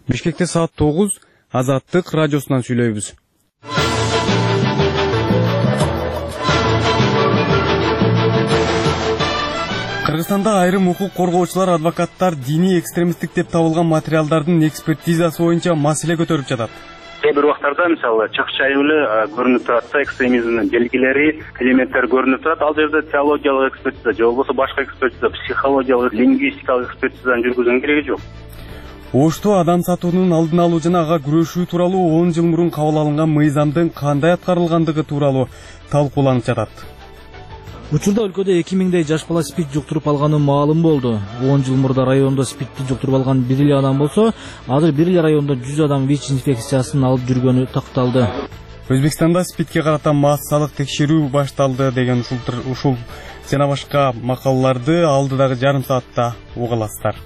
Бишкекте саат 9 Азаттык радиосунан сүйлөйбүз. Кыргызстанда айрым укук коргоочулар, адвокаттар диний экстремисттик деп табылган материалдардын экспертизасы боюнча маселе көтөрүп жатат. Кээ бир убактарда мисалы чакчайып эле көрүнүп турат, экстремизмдин белгилери, элементтер көрүнүп турат. Ал жерде теологиялык экспертиза же болбосо башка экспертиза, психологиялык, лингвистикалык экспертизаны жүргүзүүнүн кереги жок. Ошто адам сатуунун алдын алуу жана ага күрөшүү тууралуу 10 жыл мурун кабыл алынган мыйзамдын кандай аткарылгандыгы тууралуу талкууланып жатат. Учурда өлкөдө 2000дей жаш бала СПИД жуктуруп алганы маалым болду. 10 жыл мурда райондо СПИДти жуктуруп алган 1 эле адам болсо, азыр 1 эле райондо 100 адам ВИЧ инфекциясын алып жүргөнү такталды. Өзбекстанда СПИДке карата массалык текшерүү башталды деген ушул жана башка макалаларды алдыдагы жарым саатта уга аласыздар.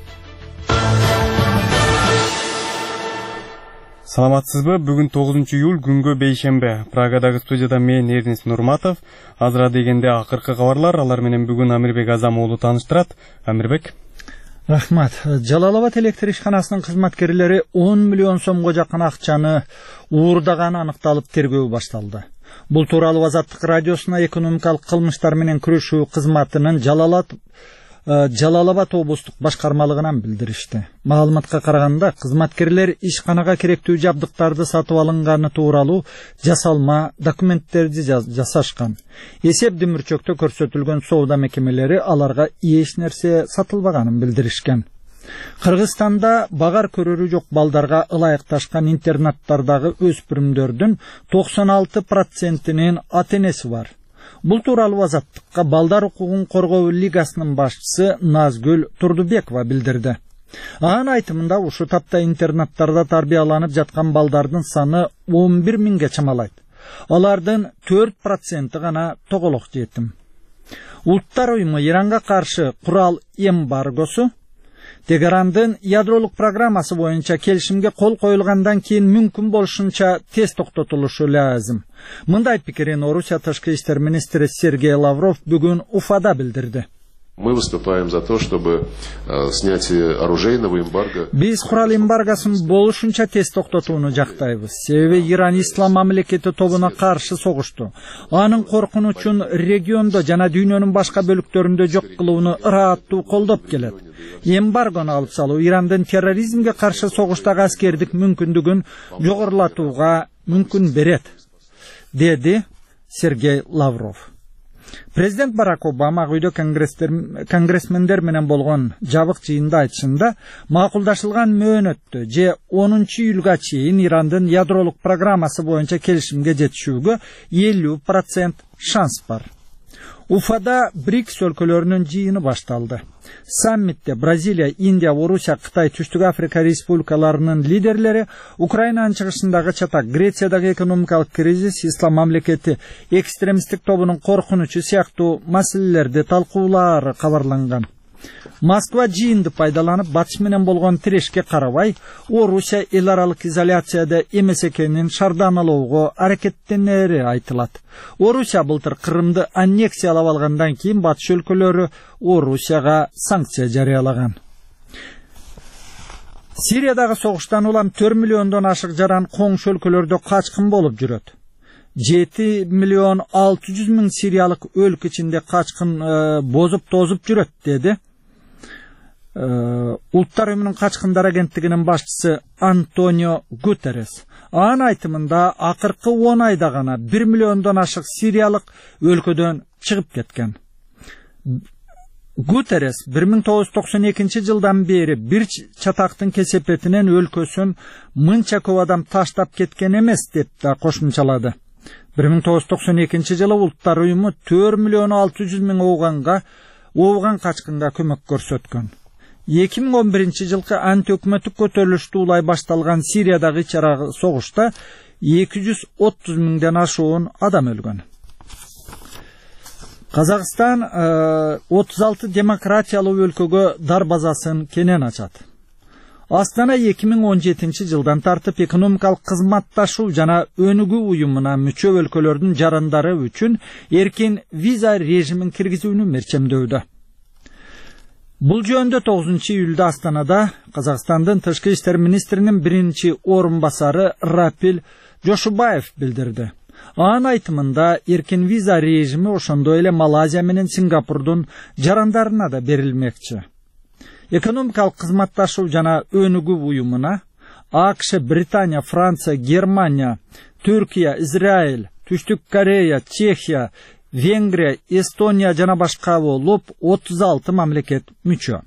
Саламатсызбы? Бүгүн 9 июль күнгө бейшембе. Прагадагы студияда мен Эрнис Нурматов. Азыра дегенде акыркы кабарлар, алар менен бүгүн Амирбек Азам уулу тааныштырат. Амирбек. Рахмат. Жалалабад электр ишканасынын кызматкерлери 10 миллион сомго жакын акчаны уурдаганы аныкталып тергөө башталды. Бул тууралуу Азаттык радиосуна экономикалык кылмыштар менен күрөшүү кызматынын Жалалабад облустук башкармалыгынан билдиришти. Маалыматка караганда, кызматкерлер ишканага керектүү жабдыктарды сатып алынганы тууралуу жасалма документтерди жасашкан. Эсеп дүмүрчөктө көрсөтүлгөн соода мекемелери аларга эч нерсе сатылбаганын билдиришкен. Кыргызстанда багар көрөрү жок балдарга ылайыкташкан интернаттардагы өспүрүмдөрдүн 96%-нин ата-энеси бар. Бул тууралуу Азаттыкка Балдар укугун коргоо лигасынын башчысы Назгүл Турдубекова билдирди. Анын айтымында ушу тапта интернаттарда тарбияланып жаткан балдардын саны 11 миңге чамалайт. Алардын 4% гана тоголок жетим. Улуттар уюму Иранга каршы курал эмбаргосу Тегерандын ядролук программасы боюнча келишимге кол коюлгандан кийин мүмкүн болушунча тез токтотулушу лазым. Мындай пикирин Орусия тышкы иштер министри Сергей Лавров бүгүн Уфада билдирди. Мы выступаем за то, чтобы снятие оружейного эмбарго. Биз курал эмбаргосын болушунча тез токтотууну жактайбыз. Себеби Иран ислам мамлекети тобуна каршы согушту. Анын коркунучун региондо жана дүйнөнүн башка бөлүктөрүндө жок кылууну ырааттуу колдоп келет. Эмбаргону алып салуу Ирандын терроризмге каршы согуштагы аскердик мүмкүндүгүн жогорулатууга мүмкүн берет, деди Сергей Лавров. Президент Барак Обама Ак үйдө конгрессмендер менен болгон жабык жыйында айтышында макулдашылган мөөнөттө же 10 июлга чейин Ирандын ядролук программасы боюнча келишимге жетишүүгө 50% шанс бар. Уфада БРИКС өлкөлөрүнүн жыйыны башталды. Саммитте Бразилия, Индия, Орусия, Кытай, Түштүк Африка республикаларынын лидерлери Украинанын чыгышындагы чатак, Грециядагы экономикалык кризис, ислам мамлекети экстремисттик тобунун коркунучу сыяктуу маселелерди талкуулаары кабарланган. Москва жыйынды пайдаланып батыш менен болгон тирешке карабай, Орусия эл аралык изоляцияда эмес экенин шарданалоого аракеттенери айтылат. Орусия былтыр Крымды аннексиялап алгандан кийин батыш өлкөлөрү Орусияга санкция жарыялаган. Сириядагы согуштан улам 4 миллиондон ашык жаран коңшу өлкөлөрдө качкын болуп жүрөт. 7 миллион 600 миң сириялык өлкө ичинде качкын бозуп тозуп жүрөт, деди Улуттар уюмунун качкындар агенттигинин башчысы Антонио Гутеррес. Анын айтымында акыркы 10 айда гана 1 миллиондон ашык сириялык өлкөдөн чыгып кеткен. Гутеррес 1992 жылдан бери бир чатактын кесепетинен өлкөсүн мынча көп адам таштап кеткен эмес деп да кошумчалады. 1992 жылы Улуттар уюму 4 миллион 600 миң ооган качкынга көмөк көрсөткөн. 2011 жылкы антиөкмөттүк көтөрүлүштү улай башталган Сириядагы ичара согушта 230 миңден ашуун адам өлгөн. Казакстан 36 демократиялуу өлкөгө дарбазасын кенен ачат. Астана 2017 жылдан тартып экономикалык кызматташуу жана өнүгүү уюмуна мүчө өлкөлөрдүн жарандары үчүн эркин виза режимин киргизүүнү мерчемдөүүдө. Бул жөнүндө 9-июлда Астанада Казакстандын Тышкы иштер министринин биринчи орун басары Рапил Жошубаев билдирди. Анын айтымында эркин виза режими ошондой эле Малайзия менен Сингапурдун жарандарына да берилмекчи. Экономикалык кызматташуу жана өнүгүү уюмуна АКШ, Британия, Франция, Германия, Түркия, Израиль, Түштүк Корея, Чехия, Венгрия, Эстония жана башка болуп 36 мамлекет мүчө.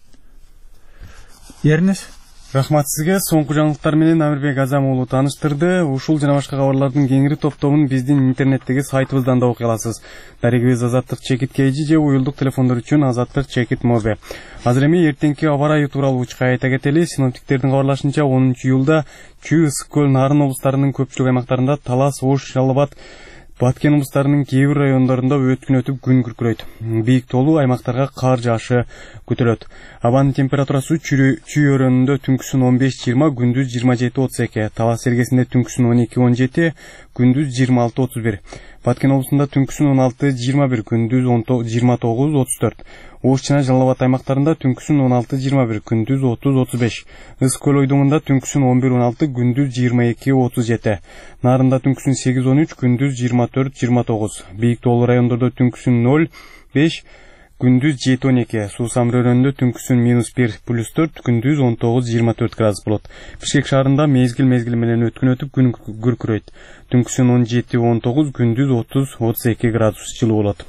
Ернес. Рахмат сизге. Соңку жаңылыктар менен Амирбек Азам уулу тааныштырды. Ушул жана башка кабарлардын кеңири топтомун биздин интернеттеги сайтыбыздан да окуй аласыз. Дарегибиз Азаттык Чекит KG же уюлдук телефондор үчүн Азаттык Чекит Моби. Азыр эми эртеңки аба ырайы тууралуу учка айта кетели. Синоптиктердин кабарлашынча 10-июлда Чүй, Ысык көл, Нарын облустарынын көпчүлүк аймактарында, Талас, Ош, Жалал Абад, Баткен облустарынын кээ бир райондорунда өткүн өтүп күн күркүрөйт. Бийик тоолуу аймактарга кар жаашы күтүлөт. Абанын температурасы Чүй өрөөнүндө түнкүсүн 15-20, күндүз 27-32, Талас эргесинде түнкүсүн 12-17, күндүз 26-31. Баткен облусунда түнкүсүн 16-21, күндүз 29-34. Ош жана Жалал Абад аймактарында түнкүсүн 16-21, күндүз 30-35. Ысык көл ойдуңунда түнкүсүн 11-16, күндүз 22-37. Нарында түнкүсүн 8-13, күндүз 24-29. Бийик тоолуу райондордо түнкүсүн 0-5, күндүз 7-12. Суусам өрөөнүндө түнкүсүн -1, +4, күндүз 19-24 градус болот. Бишкек шаарында мезгил менен өткүн өтүп күн күркүрөйт. Түнкүсүн 17-19, күндүз 30-32 градус жылуу болот.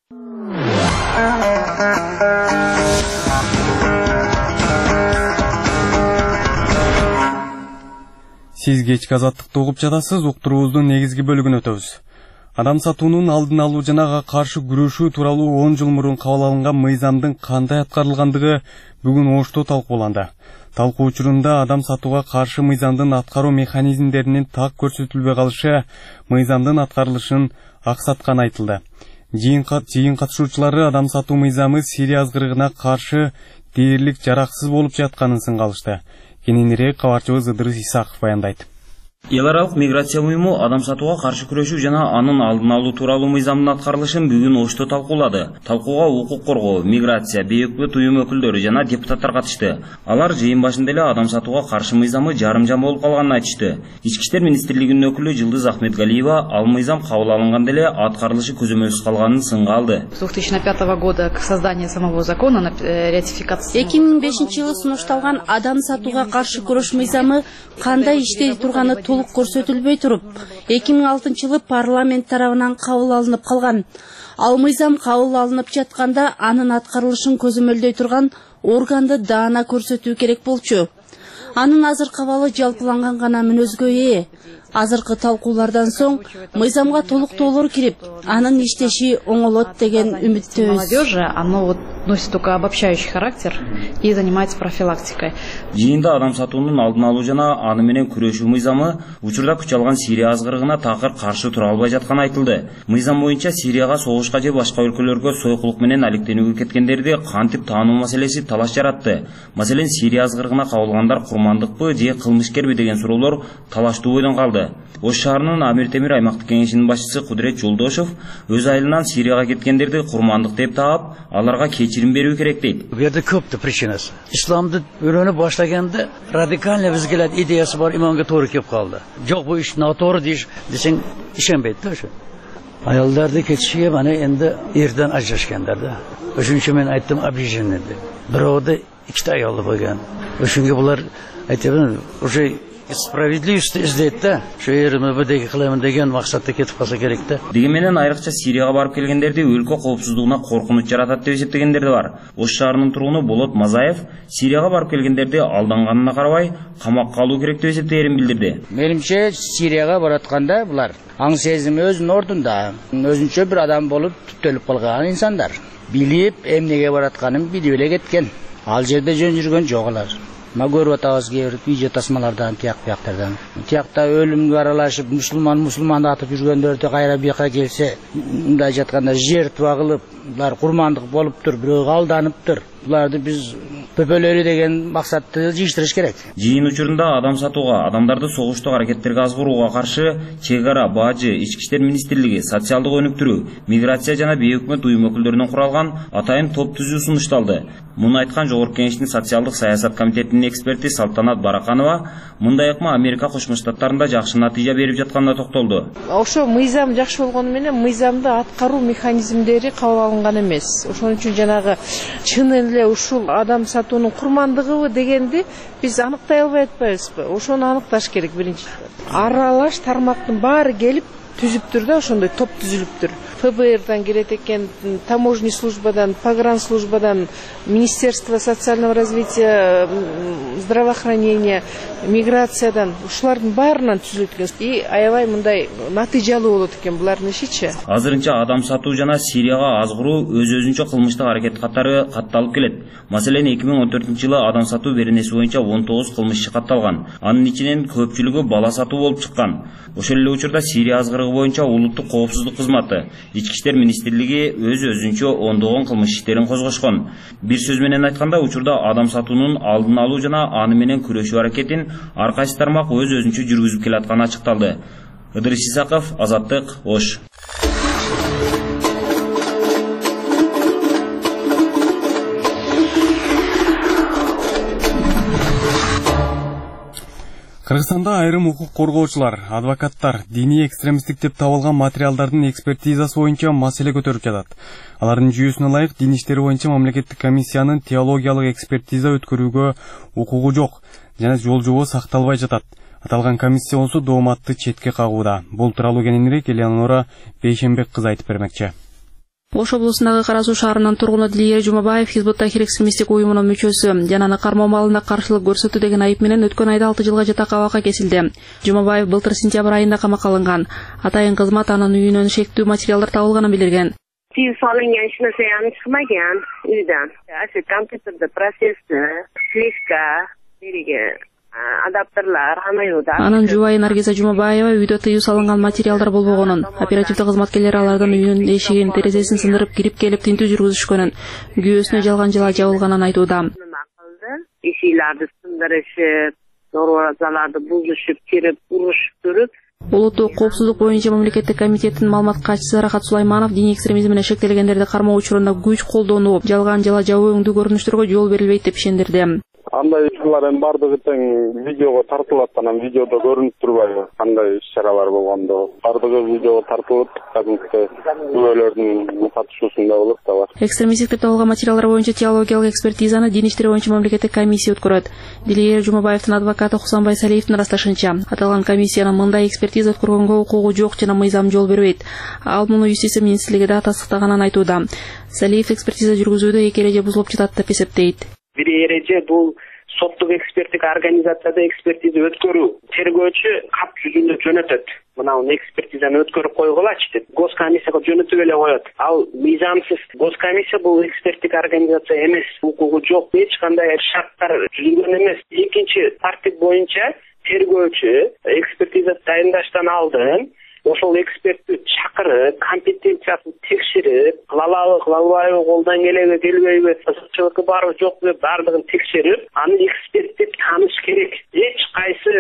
Сиз кечки азаттыкты угуп жатасыз. Уктуруубуздун негизги бөлүгүнө өтөбүз. Адам сатуунун алдын алуу жана каршы күрөшүү тууралуу 10 жыл мурун кабыл алынган мыйзамдын кандай аткарылгандыгы бүгүн Ошто талкууланды. Талкуу учурунда адам сатууга каршы мыйзамдын аткаруу механизмдеринин так көрсөтүлбөй калышы мыйзамдын аткарылышын аксатканы айтылды. Жыйын катышуучулары адам сатуу мыйзамы Сирия азгырыгына каршы дээрлик жараксыз болуп жатканын сынгалышты. Кененирээк кабарчыбыз Ыдырыс Исаков баяндайт. Эл аралык миграция уюму адам сатууга каршы күрөшүү жана анын алдын алуу тууралуу мыйзамдын аткарылышын бүгүн Ошто талкуулады. Талкууга укук коргоо, миграция, бейөкмөт уюм өкүлдөрү жана депутаттар катышты. Алар жыйын башында эле адам сатууга каршы мыйзамы жарым-жам болуп калганын айтышты. Ички иштер министрлигинин өкүлү Жылдыз Ахметгалиева ал мыйзам кабыл алынганда эле аткарылышы көзөмөлсүз калганын сынга алды. С 2005 года к созданию самого закона на ратификацию 2005-жылы сунушталган адам сатууга каршы күрөш мыйзамы кандай иштей турганы толук көрсөтүлбөй туруп, 2006-жылы парламент тарабынан кабыл алынып калган. Ал мыйзам кабыл алынып жатканда анын аткарылышын көзөмөлдөй турган органды даана көрсөтүү керек болчу. Анын азыркы абалы жалпыланган гана мүнөзгө ээ. Азыркы талкуулардан соң мыйзамга толуктоолор кирип, анын иштеши оңолот деген үмүттөбүз. Молодежи, оно носит только обобщающий характер и занимается профилактикой. Жыйында адам сатуунун алдын алуу жана аны менен күрөшүү мыйзамы учурда күч алган Сирия азгырыгына такыр каршы тура албай жатканы айтылды. Мыйзам боюнча Сирияга согушка же башка өлкөлөргө сойкулук менен алектенүүгө кеткендерди кантип таануу маселеси талаш жаратты. Маселен, Сирия азгырыгына кабылгандар курмандыкпы же кылмышкерби деген суроолор талаштуу бойдон калды. Ош шаарынын Амир Темир аймактык кеңешинин башчысы Кудурет Жолдошов өз айылынан Сирияга кеткендерди курмандык деп таап, аларга кечирим берүү керек дейт. Bu yerda ko'pti причинасы. Islomni o'rganib boshlaganda radikalniy bizga ideyasi bor, imomga to'g'ri kelib qoldi. Yo'q, bu ish noto'g'ri desang ishonmaydi o'sha. Ayollarni ketishiga mana endi erdan ajrashganlarda. O'shuncha men aytdim обиженный deb. Birovda ikkita ayoli bo'lgan. O'shunga bular aytadi, o'sha справедливость izlaydi-da, shu yerimni birdagi qilaman degan maqsadda ketib qolsa kerak-da. Дегенменен айрыкча Сирияга барып келгендерди өлкө коопсуздугуна коркунуч жаратат деп эсептегендер да бар. Ош шаарынын тургуну Болот Мазаев Сирияга барып келгендерди алданганына карабай камакка алуу керек деп эсептегенин билдирди. Менимче Сирияга баратканда булар аң сезими өзүнүн ордунда, өзүнчө бир адам болуп түптөлүп калган инсандар. Билип, эмнеге баратканын билип эле кеткен. Ал жерде жөн жүргөн жок алар. Ма көрүп атабыз кээ видео тасмалардан, тияктардан. Тиякта өлүмгө аралашып, мусулманды атып жүргөндөрдү кайра бияка келсе, мындай жатканда жертва кылып, булар курмандык болуптур, бирөө алданыптыр. Буларды биз көпөлөрү деген максатты жыйыштырыш керек. Жыйын учурунда адам сатууга, адамдарды согуштук аракеттерге азгырууга каршы чек ара, бажы, ички иштер министрлиги, социалдык өнүктүрүү, миграция жана бейөкмөт уюм өкүлдөрүнөн куралган атайын топ түзүү сунушталды. Муну айткан Жогорку Кеңештин социалдык саясат комитетинин эксперти Салтанат Бараканова мындай ыкма Америка Кошмо Штаттарында жакшы натыйжа берип жатканына токтолду. Ошо мыйзам жакшы болгону менен мыйзамды аткаруу механизмдери кабыл алынган эмес. Ошон үчүн жанагы чын эле ушул адам сатуунун курмандыгыбы дегенди биз аныктай албай атпайбызбы? Ошону аныкташ керек биринчи. Аралаш тармактын баары келип түзүптүр да, ошондой топ түзүлүптүр. ФБРдан келет экен, таможенный службадан, погранслужбадан, Министерство социального развития, здравоохранения, миграциядан, ушулардын баарынан түзүлөт экен. И аябай мындай натыйжалуу болот экен булардын ишичи. Азырынча адам сатуу жана Сирияга азгыруу өз-өзүнчө кылмыштык аракет катары катталып келет. Маселен 2014-жылы адам сатуу беренеси боюнча 19 кылмышчы катталган. Анын ичинен көпчүлүгү бала сатуу болуп чыккан. Ошол эле учурда Сирия азгырыгы боюнча улуттук коопсуздук кызматы, Ички иштер министрлиги өз-өзүнчө ондогон кылмыш иштерин козгошкон. Бир сөз менен айтканда, учурда адам сатуунун алдын алуу жана аны менен күрөшүү аракетин ар кайсы тармак өз-өзүнчө жүргүзүп келатканы ачыкталды. Ыдырыс Исаков, Азаттык, Ош. Кыргызстанда айрым укук коргоочулар, адвокаттар диний экстремисттик деп табылган материалдардын экспертизасы боюнча маселе көтөрүп жатат. Алардын жүйөсүнө ылайык дин иштери боюнча мамлекеттик комиссиянын теологиялык экспертиза өткөрүүгө укугу жок жана жол жобо сакталбай жатат. Аталган комиссия болсо дооматты четке кагууда. Бул тууралуу кененирээк Элеонора Бейшенбек кызы айтып бермекчи. Ош облусундагы Кара Суу шаарынын тургуну Дилиер Жумабаев Хизбут Тахрир экстремисттик уюмунун мүчөсү жана аны кармоо малына каршылык көрсөтүү деген айып менен өткөн айда 6 жылга жатакабакка кесилди. Жумабаев былтыр сентябрь айында камакка алынган. Атайын кызмат анын үйүнөн шектүү материалдар табылганын билдирген. Solingan hech narsa ham chiqmagan uydan. Shu kompyuterda prosessni, fleshka, адаптерлар hamma yo'da. Анын жубайы Наргиза Жумабаева үйдө тыюу салынган материалдар болбогонун, оперативдик кызматкерлер алардын үйүнүн эшигин, терезесин сындырып кирип келип тинтүү жүргүзүшкөнүн, күйөөсүнө жалган жала жабылганын айтууда. Эшиклерди сындырышып, норвазаларды бузушуп, кирип, урушуп туруп. Улуттук коопсуздук боюнча мамлекеттик комитеттин маалымат катчысы Рахат Сулайманов диний экстремизм менен шектелгендерди кармоо учурунда күч колдонуп, жалган жала жабуу өңдүү көрүнүштөргө жол берилбейт деп ишендирди. Андай ишчилердин бардыгы тең видеого тартылат, анан видеодо көрүнүп турбайбы кандай иш-чаралар болгондо. Бардыгы видеого тартылып, кадимки күбөлөрдүн катышуусунда болот да бар. Экстремисттик деп табылган материалдар боюнча теологиялык экспертизаны дин иштери боюнча мамлекеттик комиссия өткөрөт. Дилиер Жумабаевдин адвокаты Хусанбай Салиевдин ырасташынча, аталган комиссиянын мындай экспертиза өткөргөнгө укугу жок жана мыйзам жол бербейт. Ал муну юстиция министрлиги да тастыктаганын айтууда. Салиев экспертиза жүргүзүүдө эки эреже бузулуп жатат деп эсептейт. Бир эреже бул соттук эксперттик организацияда экспертиза өткөрүү. Тергөөчү кап жүзүндө жөнөтөт. Мына экспертизаны өткөрүп койгулачы деп госкомиссияга жөнөтүп эле коет. Ал мыйзамсыз. Госкомиссия бул эксперттик организация эмес, укугу жок, эч кандай шарттар түзүлгөн эмес. Экинчи тартип боюнча тергөөчү экспертиза дайындаштан алдын ошол экспертти чакырып, компетенциясын текшерип, кылалабы, кылалбайбы, колдон келеби, келбейби, ызыкчылыгы барбы, жокпу, бардыгын текшерип, аны эксперт деп таныш керек. Эч кайсы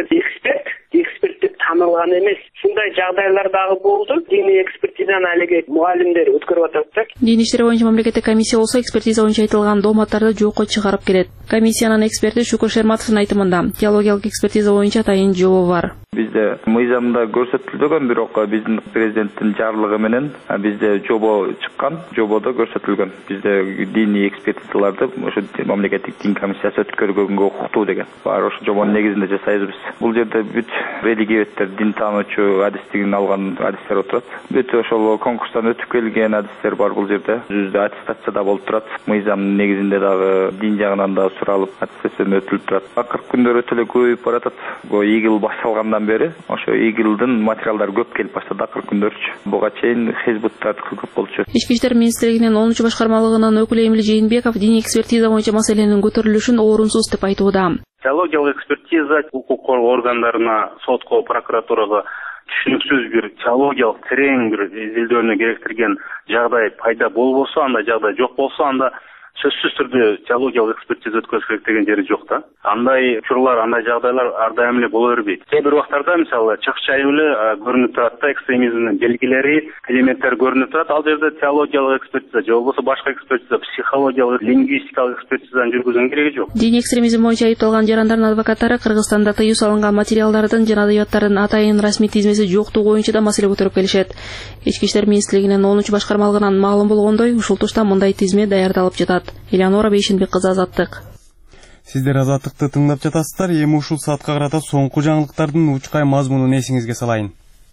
эксперт деп танылган эмес. Ушундай жагдайлар дагы болду. Диний экспертизаны алиги мугалимдер өткөрүп атат. Дин иштери боюнча мамлекеттик комиссия болсо экспертиза боюнча айтылган дооматтарды жокко чыгарып келет. Комиссиянын эксперти Шукур Шерматовдун айтымында, теологиялык экспертиза боюнча атайын жобо бар. Бизде мыйзамда көрсөтүлгөн, бирок биздин президенттин жарлыгы менен бизде жобо чыккан, жободо көрсөтүлгөн. Бизде диний экспертизаларды ошо мамлекеттик дин комиссиясы өткөргөнгө укуктуу деген. Бар ошо жобонун негизинде жасайбыз. Бул жерде бүт религиеттер, дин таануучу адистигин алган адистер отурат. Бүт ошол конкурстан өтүп келген адистер бар бул жерде. Жүздө аттестацияда болуп турат. Мыйзамдын негизинде дагы дин жагынан да суралып, аттестациядан өтүлүп турат. Акыркы күндөр өтө эле көбөйүп баратат. Бул игил башталгандан бери ошо игилдин материалдары көп келип баштады акыркы күндөрчү. Буга чейин хизбуттар көп болчу. Ички иштер министрлигинин 10-чу башкармалыгынын өкүлү Эмил Жээнбеков диний экспертиза боюнча маселенин көтөрүлүшүн орунсуз деп айтууда. Теологиялык экспертиза укук коргоо органдарына, сотко, прокуратурага түшүнүксүз бир теологиялык терең бир изилдөөнү керектирген жагдай пайда болбосо, андай жагдай жок болсо, анда сөзсүз түрдө теологиялык экспертиза өткөрүш керек деген жери жок да. Андай учурлар, андай жагдайлар ар дайым эле боло бербейт. Кээ бир убактарда мисалы чыкчайып эле көрүнүп турат да, экстремизмдин белгилери, элементтер көрүнүп турат. Ал жерде теологиялык экспертиза же болбосо башка экспертиза, психологиялык, лингвистикалык экспертизаны жүргүзүүнүн кереги жок. Дин экстремизм боюнча айыпталган жарандардын адвокаттары Кыргызстанда тыюу салынган материалдардын жана адабияттардын атайын расмий тизмеси жоктугу боюнча да маселе көтөрүп келишет. Ички иштер министрлигинин 10-башкармалыгынан маалым болгондой, ушул тушта мындай тизме даярдалып жатат. Элеонора Бейшенбек кызы, Азаттык. Сиздер Азаттыкты тыңдап жатасыздар. Эми ушул саатка карата соңку жаңылыктардын учкай мазмунун эсиңизге салайын.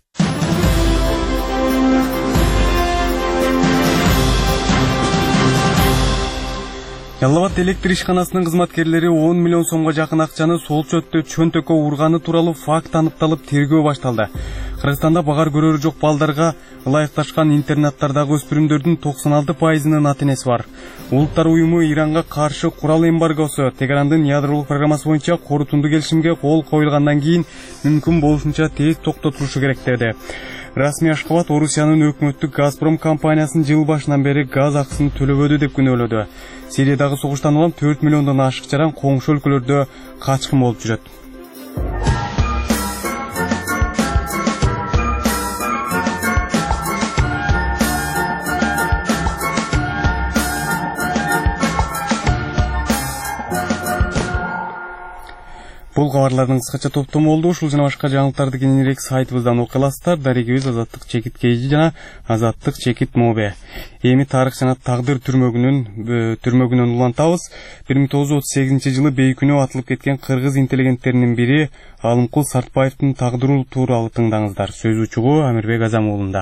Жалал Абад электр ишканасынын кызматкерлери 10 миллион сомго жакын акчаны сол чөнтөккө урганы тууралуу факт аныкталып тергөө башталды. Кыргызстанда багар көрөрү жок балдарга ылайыкташкан интернаттардагы өспүрүмдөрдүн 96%-нын ата-энеси бар. Улуттар уюму Иранга каршы курал эмбаргосу Тегарандын ядролук программасы боюнча корутунду келишимге кол коюлгандан кийин мүмкүн болушунча тез токтотулушу керек деди. Расмий Ашкабад Орусиянын өкмөттүк Газпром компаниясын жыл башынан бери газ акысын төлөбөдү деп күнөөлөдү. Сириядагы согуштан улам 4 миллиондон ашык жаран коңшу өлкөлөрдө качкын болуп жүрөт. Бул кабарлардын кыскача топтому болду. Ушул жана башка жаңылыктарды кененирээк сайтыбыздан окуй аласыздар. Дарегибиз Азаттык Чекит Кейжи жана Азаттык Чекит Мобе. Эми тарых жана тагдыр түрмөгүнөн улантабыз. 1938-жылы бейкүнөө атылып кеткен кыргыз интеллигенттеринин бири Алымкул Сартбаевдин тагдыры тууралуу тыңдаңыздар. Сөз учугу Амирбек Азамуулунда.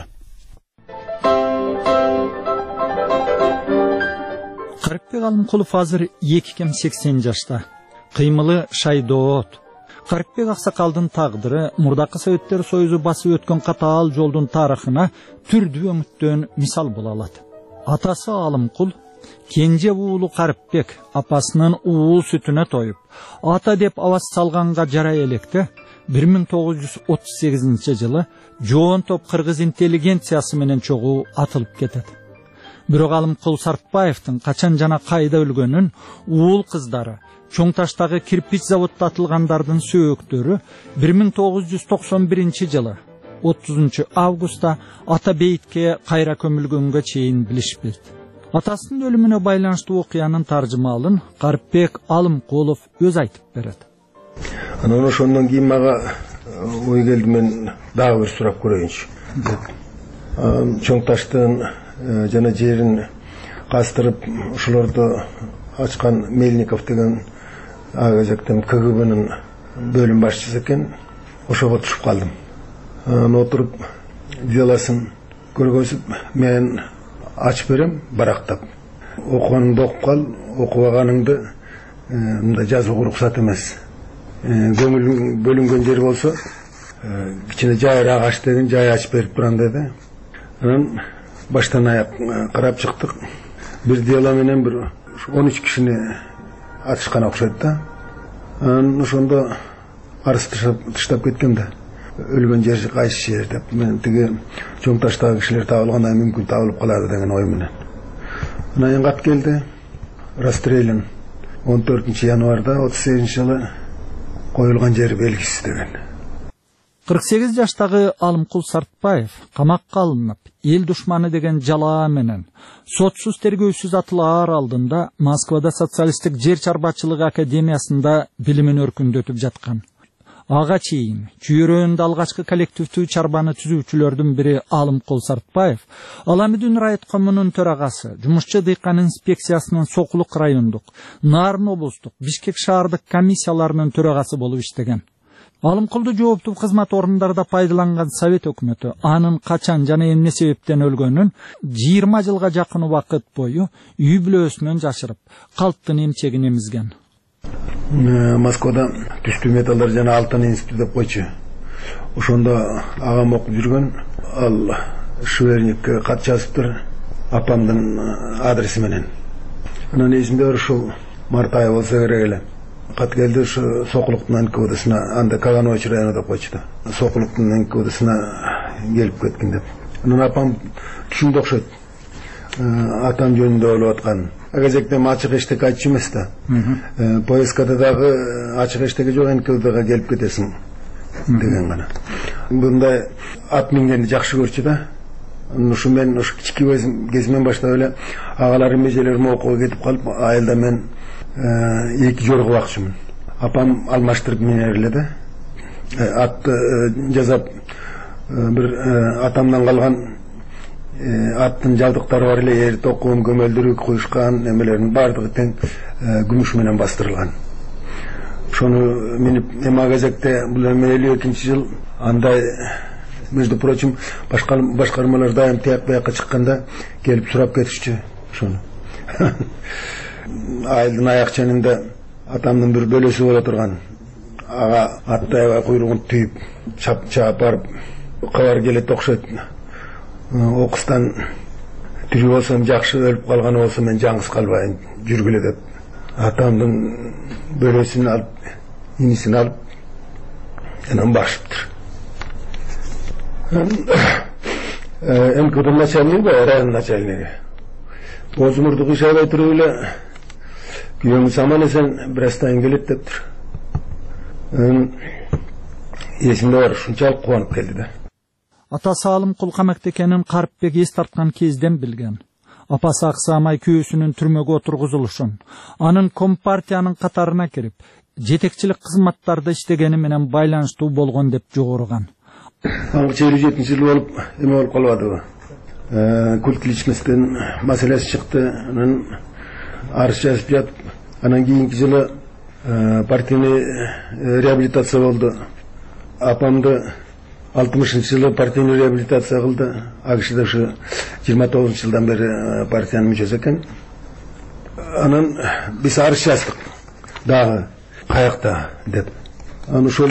Карипбек Алымкулов азыр 2-80 жашта. Кыймылы шайдоот. Карипбек аксакалдын тагдыры мурдакы Советтер Союзу басып өткөн катаал жолдун тарыхына түрдүү өңүттөн мисал боло алат. Атасы Алымкул кенже уулу Карипбек апасынын уул сүтүнө тоюп, ата деп аваз салганга жарай электе 1938-жылы жоон топ кыргыз интеллигенциясы менен чогуу атылып кетет. Бирок Алымкул Сартбаевдин качан жана кайда өлгөнүн уул кыздары, чоң таштагы кирпич заводдо атылгандардын сөөктөрү 1991-жылы 30 августта ата бейитке кайра көмүлгөнгө чейин билишпейт. Атасынын өлүмүнө байланыштуу окуянын таржымалын Карипбек Алымкулов өз айтып берет. Анан ошондон кийин мага ой келди, мен дагы бир сурап көрөйүнчү. Чоң таштын жана жерин кастырып ошолорду ачкан Мельников деген агажактын КГБнын бөлүм башчысы экен. Ошого түшүп калдым. Отуруп делосын көргөзүп, мен ачып берем барактап. Окуганыңды окуп кал, окубаганыңды мындай жазууга уруксат эмес. Көңүл бөлүнгөн жер болсо кичине жайыраак ач деген, жай ачып берип турам деди. Анан баштан аяк карап чыктык. Бир дело менен бир 13 кишини атышкан окшойт да. Анан ошондо арыз тыштап кеткем да. Өлгөн жер кайсы жер деп, мен тиги чоң таштагы кишилер табылганда мүмкүн табылып калады деген ой менен. Анан кат келди. Расстрелян 14 январда 38-жылы коюлган жери белгисиз деген. 48 жаштагы Алымкул Сартбаев камакка алынып, эл душманы деген жалаа менен сотсуз тергөөсүз атылаар алдында Москвада социалисттик жер чарбачылык академиясында билимин өркүндөтүп жаткан. Ага чейин чүйрөөнүндө алгачкы коллективдүү чарбаны түзүүчүлөрдүн бири Алымкул Сартбаев Аламидүн райкомунун төрагасы, жумушчу дыйкан инспекциясынын Сокулук райондук, Нарын облустук, Бишкек шаардык комиссияларынын төрагасы болуп иштеген. Алымкулду жооптуу кызмат орундарда пайдаланган Совет өкмөтү анын качан жана эмне себептен өлгөнүн 20 жылга жакын убакыт бою үй бүлөсүнөн жашырып, калктын эмчегин эмизген. Москвада түстүү металлдар жана алтын институту деп койчу. Ошондо агам окуп жүргөн, ал шверникке кат жазыптыр, апамдын адреси менен. Анан эсимде ушул март айы болсо керек эле. кат келди ушу Сокулуктун НКВДсына, анда Каганович районунда койчу. Сокулуктун НКВДсына келип кеткен деп. Анан апам түшүндү окшойт. Атам жөнүндө ойлоп аткан. Газетте ачык эштек айтчу эмес да. Поискада дагы ачык эштеги жок, НКВДга келип кетесиң деген гана. Мындай ат мингенди жакшы көрчү да. Ушу мен ушу кички кезимден баштап эле агаларым эжелерим окууга кетип калып, айылда мен 2 жорго бакчумун. Апам алмаштырып минер эле да. Атты жасап бир атамдан калган аттын жабдыктары бар эле, эр токум, көмөлдүрүк, куюшкан эмелердин баардыгы тең күмүш менен бастырылган. Ошону минип Эмагазекте бул 52-жыл андай, между прочим, башкармалар дайым тияк бияка чыкканда келип сурап кетишчү ошону. Айылдын аяк ченинде атамдын бир бөлөсү боло турган. Ага аттай куйругун түйүп, чап барып кабар келет окшойт. Окустан тирүү болсом жакшы, өлүп калган болсо мен жаңгыз калбайын, жүргүлө деп. Атамдын бөлөсүн алып, инисин алып, анан башыптыр. МКД начальниги, район начальниги. Бозмурдук иш албай туруп эле күйөөңүз аман эсен бир астайын келет дептир. Эсимде бар, ушунчалык кубанып келди да. Атасы Алымкул камакта экенин Карипбек эс тарткан кезден билген. Апасы аксамай күйөөсүнүн түрмөгө отургузулушун, анын Компартиянын катарына кирип, жетекчилик кызматтарда иштегени менен байланыштуу болгон деп жогорган. Аңча 57-жыл болуп, эме болуп калбадыбы? Культ личносттен маселеси чыкты, анан арыз жазып жатып, анан кийинки жылы партийный реабилитация болду. Апамды 60-жылы партийный реабилитация кылды. Акшда ушу 29-жылдан бери партиянын мүчөсү экен. Анан биз арыз жаздык дагы каякта деп. Анан ошол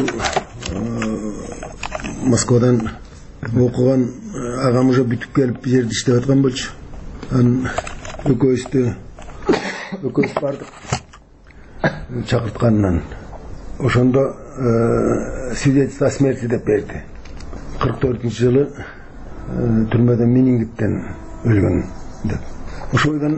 Москвадан окуган агам уже бүтүп келип бир жерде иштеп аткан болчу. Анан экөөбүз бардык чакыртканынан. Ошондо свидетельство о смерти деп берди. 44-жылы түрмөдөн менингиттен өлгөн деп. Ошойдон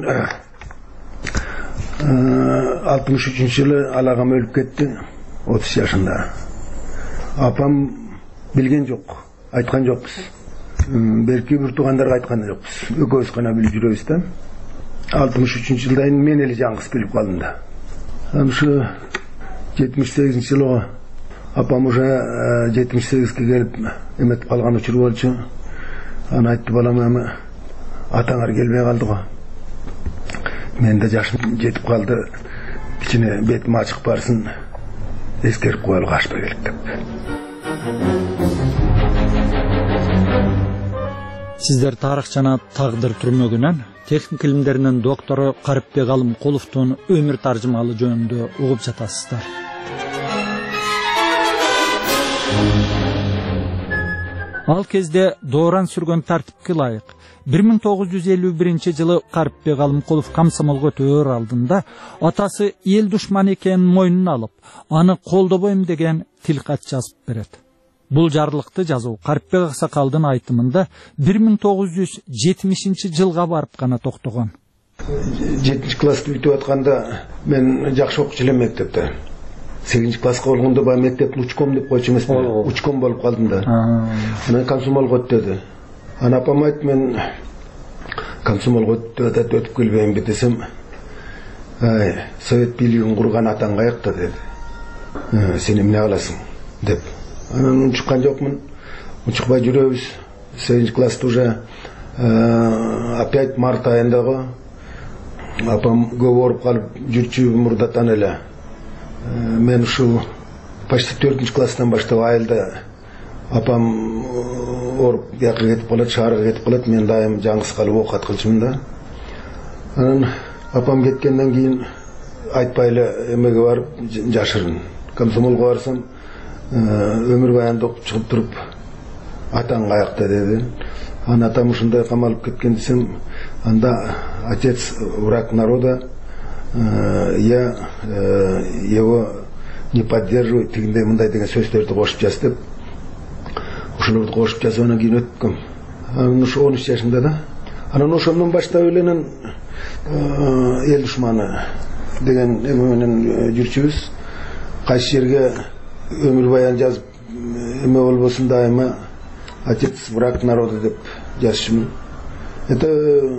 63-жылы ал агам өлүп кетти, 30 жашында. Апам билген жок, айткан жокпуз. Белки бир туугандарга айткан жокпуз. Экөөбүз гана билип жүрөбүз да. 63-жылда мен эле жаңгыз билип калдым да. Ушу 78-жылы апам уже 78-ге келип эметип калган учур болчу. Аны айтты, балам, эми атаңар келбей калды го. Мен да жашым жетип калды. Кичине бетим ачык барсын, эскерип коелук ашпай келип деп. Сиздер тарых жана тагдыр түрмөгүнөн техник илимдеринин доктору Карипбек Алымкуловдун өмүр таржымалы жөнүндө угуп жатасыздар. Ал кезде дооран сүргөн тартипке ылайык 1951-жылы Карипбек Алымкулов комсомолго өтөөр алдында атасы эл душманы экенин мойнуна алып, аны колдобойм деген тилкат жазып берет. Бул жарлыкты жазуу Карипбек аксакалдын айтымында 1970-жылга барып гана токтогон. 7-классты бүтүп атканда мен жакшы окучу элем мектепте. 8 класска болгондо баягы мектептин учком деп койчу эмеспи? Учком болуп калдым да. Анан комсомолго өттү. Ана апам айтты, мен комсомолго өтүп келбеймби десем, совет бийлигин курган атаң каякта деди. Сен эмне кыласың деп. Анан унчуккан жокмун. Унчукпай жүрөбүз. 8 класста уже опять март айындагы апам көп ооруп калып жүрчү мурдатан эле. Мен ушу почти 4 класстан баштап айылда апам ооруп жака кетип калат, шаарга кетип калат, мен дайым жаңгыз калып окат кылчумун да. Анан апам кеткенден кийин айтпай эле эмеге барып жашырын. Комсомолго барсам өмүр баянды окуп чыгып туруп атаң каякта деди. Анан атам ушундай камалып кеткен десем, анда отец враг народа, я его не поддерживаю тигиндей мындай деген сөздөрдү кошуп жаз деп ошолорду кошуп жазгандан кийин өткөм. Ушу 13 жашымда да. Анан ошондон баштап эленен эл душманы деген эме менен жүрчүбүз. Кайсы жерге өмүр баян жазып эме болбосун дайыма отец враг народа деп жазышмын. Это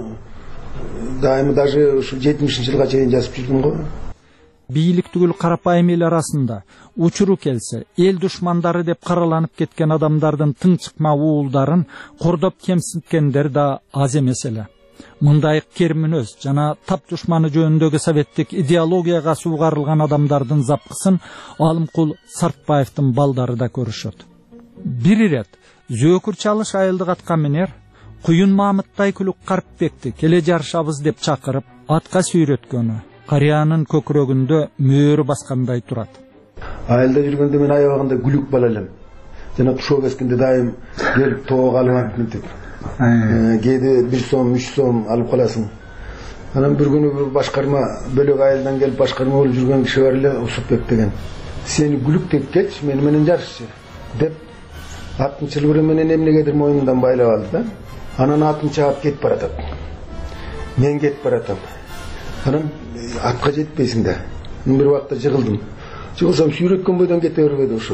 дайыма даже ушу 70-жылга чейин жазып жүрдүм го. Бийлик түгүл карапайым эл арасында учуру келсе эл душмандары деп караланып кеткен адамдардын тың чыкма уулдарын кордоп кемсинткендер да аз эмес эле. Мындай кермүнөз жана тап душманы жөнүндөгү советтик идеологияга суугарылган адамдардын запкысын Алымкул Сартбаевдин балдары да көрүшөт. Бир ирет зөөкүр чалыш айылдык аткаминер Куюн Мамыттай Күлүк Карпбекти келе жарышабыз деп чакырып атка сүйрөткөнү карыянын көкүрөгүндө мөөрү баскандай турат. Айылда жүргөндө мен аябагында күлүк бала элем. Жана тушоо кескенде дайым келип тоого алып мынтип. Кээде 1 сом, 3 сом алып каласың. Анан бир күнү бир башкарма бөлөк айылдан келип башкарма болуп жүргөн киши бар эле, Усупбек деген. Сени күлүк теккеч, мени менен жарышчы деп атын чылбыры менен эмнегедир мойнундан байлап алды да. Анан атын чаап кетип баратат. Мен кетип баратам. Анан атка жетпейсиң да. Бир убакта жыгылдым. Жыгылсам сүйрөткөн бойдон кете бербеди ошо.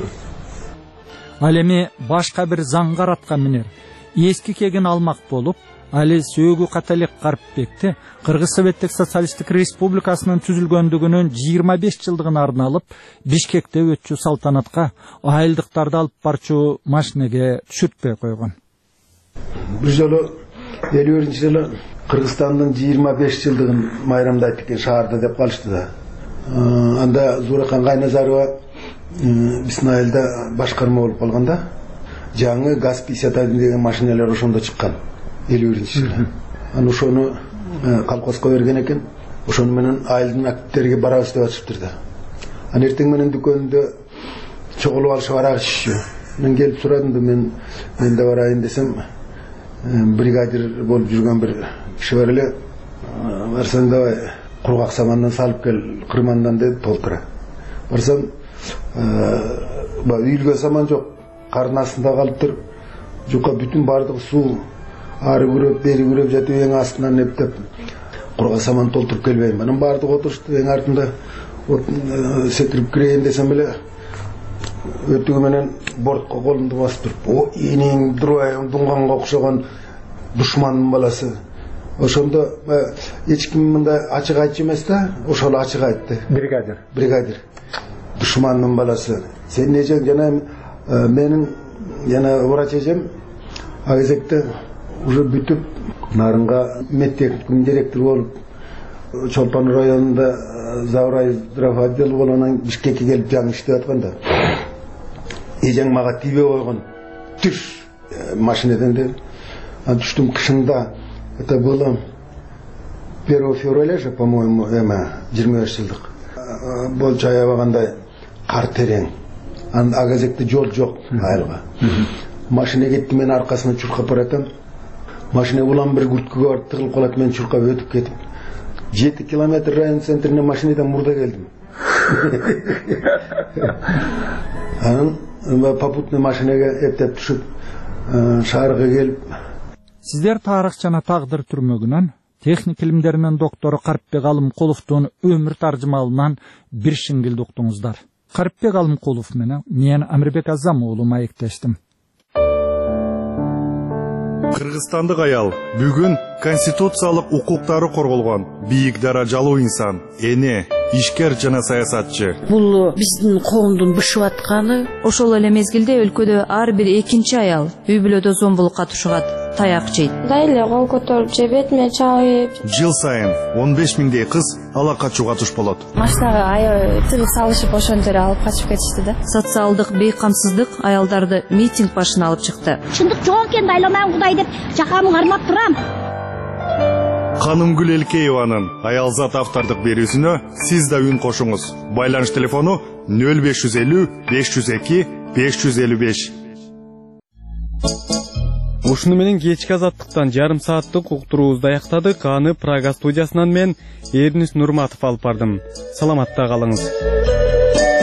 Ал эми башка бир заңгар атка минер эски кегин алмак болуп, али сөөгү Каталек Карпбекти Кыргыз Советтик Социалисттик Республикасынын түзүлгөндүгүнүн 25 жылдыгына арналып Бишкекте өтчү салтанатка айылдыктарды алып барчу машинеге түшүртпөй койгон. Бир жолу 51-жылы Кыргызстандын 25 жылдыгын майрамдайт экен шаарда деп калышты да. Анда Зууракан Кайназарова биздин айылда башкарма болуп калганда жаңы ГАЗ-51 деген машиналар ошондо чыккан 51-жылы. Аны ошону колхозго берген экен. Ошону менен айылдын активдерге барабыз деп атышыптыр да. Аны эртең менен дүкөндө чогулуп алышып арак ичишчү. Мен келип сурадым да мен да барайын десем бригадир болуп жүргөн бир киши бар эле. Барсаң давай кургак самандан салып кел, кырмандан деп толтура. Барсам үйүлгө саман жок, кардын астында калыптыр. Жука бүтүн бардыгы суу, ары күрөп, бери күрөп жатып эң астынан эптеп кургак саман толтуруп келбейм. Анан бардыгы отурушту, эң артында секирип кирейин десем эле өтүгү менен бортко колумду басып туруп, "О, энең дурайым дуңганга окшогон душмандын баласы." Ошондо эч ким мындай ачык айтчу эмес да, ошол ачык айтты. Бригадир. Душмандын баласы. Сен эжең жана менин жана врач эжем ал кезекте уже бүтүп нарынга медтехникум директор болуп Чолпан районунда Заврай здрав отдел болуп анан Бишкекке келип жаңы иштеп атканда эжең мага тийбей койгон. Түш машинеден деп. Ан түштүм кышында. Это было 1 февраля же, по-моему, 25 жылдык. Болчу аябагандай кар терең. Ага кезекте жол жок айылга. Машина кетти, мен аркасына чуркап баратам. Машина улам бир күрткөгө барып тыгылып калат, мен чуркап өтүп кетип 7 километр район центрине машинадан мурда келдим. Анан попутный машинага эптеп түшүп шаарга келип. Сиздер тарых жана тагдыр түрмөгүнөн техник илимдеринин доктору Карпбек Алымкуловдун өмүр таржымалынан бир шиңгилди уктуңуздар. Карпбек Алымкулов менен мен Амирбек Азам уулу маектештим. Кыргызстандык аял бүгүн конституциялык укуктары корголгон бийик даражалуу инсан, эне, ишкер жана саясатчы. Бул биздин коомдун бышып атканы. Ошол эле мезгилде өлкөдө ар бир экинчи аял үй бүлөдө зомбулукка тушугат, таяк жейт. Дайле кол көтөрүп же бетиме чабып. Жыл сайын 15 миңдей кыз ала качууга туш болот. Машинага аябай тыгып салышып ошентип алып качып кетишти да. Социалдык бейкамсыздык аялдарды митинг башына алып чыкты. Чындык жок экен, дайламайм Кудай деп жакамды кармап турам. Канымгүл Элкееванын аялзат автордук берүүсүнө сиз да үн кошуңуз. Байланыш телефону 0550 502 555. Ушуну менен кечки азаттыктан жарым сааттык уктуруубузду аяктадык. Аны Прага студиясынан мен Эрнис Нурматов алып бардым. Саламатта калыңыз.